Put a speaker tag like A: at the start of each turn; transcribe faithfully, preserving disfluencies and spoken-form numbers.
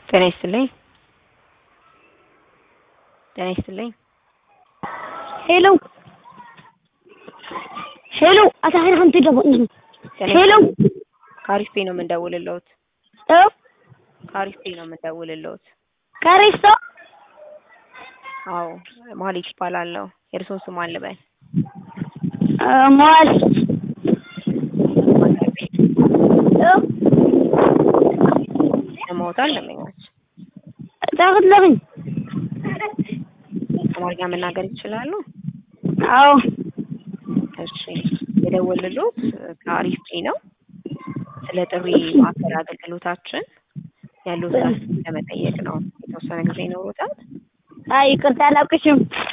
A: ጤና ይስጥልኝ ጤና ይስጥልኝ
B: ሄሎ ሄሎ አታህር አንተ ደውልኝ ሄሎ
A: ካሪስፔ ነው የምንደውልልዎት
B: እ
A: ካሪስፔ ነው የምንደውልልዎት
B: ካሪስቶ
A: አዎ ማህሌት እባላለሁ የእርስዎን ስም ማን ልበል
B: ማል
A: ለማውጣት ለመኛች
B: ታግለኝ
A: አማርኛ መናገር ይችላሉ?
B: አዎ
A: እሺ የደወልልዎት ካሪስፔ ነው ስለ ጥሪ ማዕከል አገልግሎታችን ያለዎትን ለመጠየቅ ነው የተወሰነ ጊዜ ይኖሩታል?
B: አይ ይቅርታ አላውቅሽም